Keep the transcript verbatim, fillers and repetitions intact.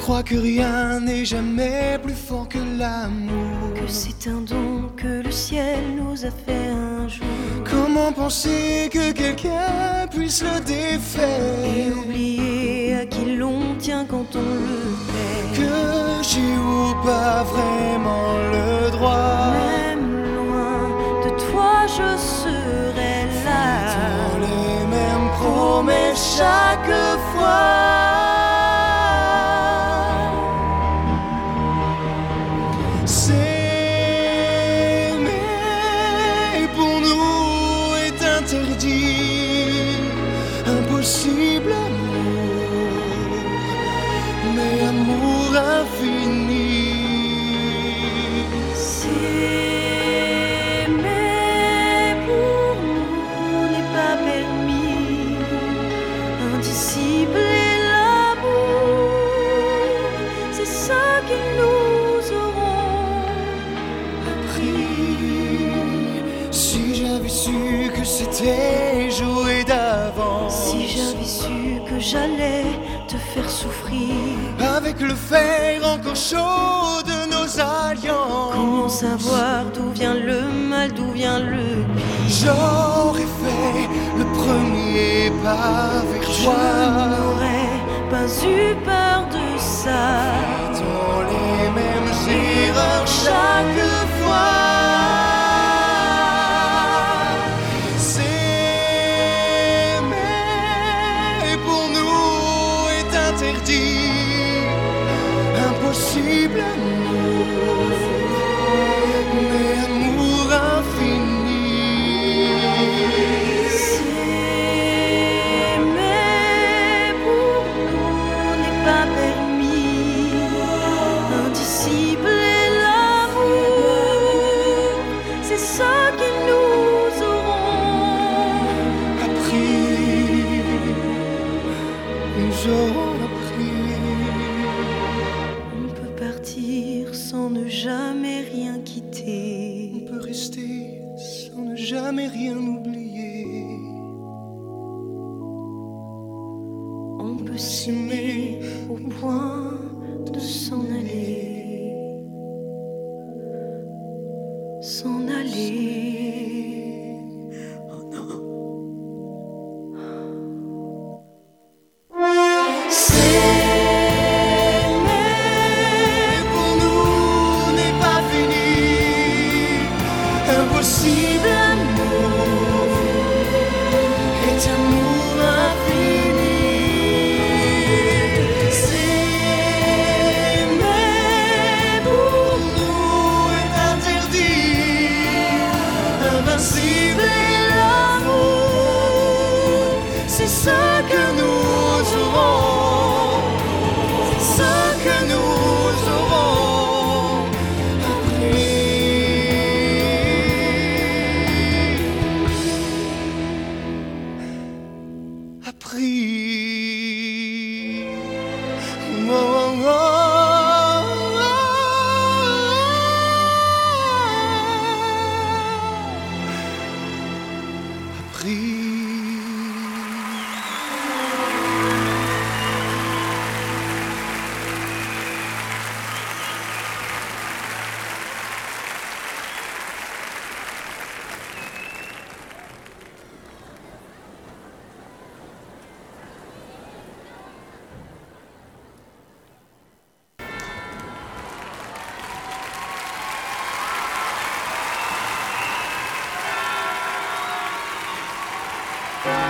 croit que rien n'est jamais plus fort que l'amour, que c'est un don que le ciel nous a fait un jour. Comment penser que quelqu'un puisse le défaire et oublier à qui l'on tient quand on le perd? Que j'ai ou pas vraiment le droit, même loin de toi je serai là, dans les mêmes promesses chaque fois. S'aimer pour nous est interdit, impossible amour, mais amour infini. S'aimer pour nous n'est pas permis, indiscipliné l'amour, c'est ça qu'ils nous auront appris. Si j'avais su que c'était joué d'avance, si j'avais su que j'allais te faire souffrir, avec le fer encore chaud de nos alliances, comment savoir d'où vient le mal, d'où vient le pire? J'aurais fait le premier pas vers toi, je n'aurais pas eu peur de ça, dans les mêmes erreurs chaque fois. S'aimer pour nous est interdit, impossible.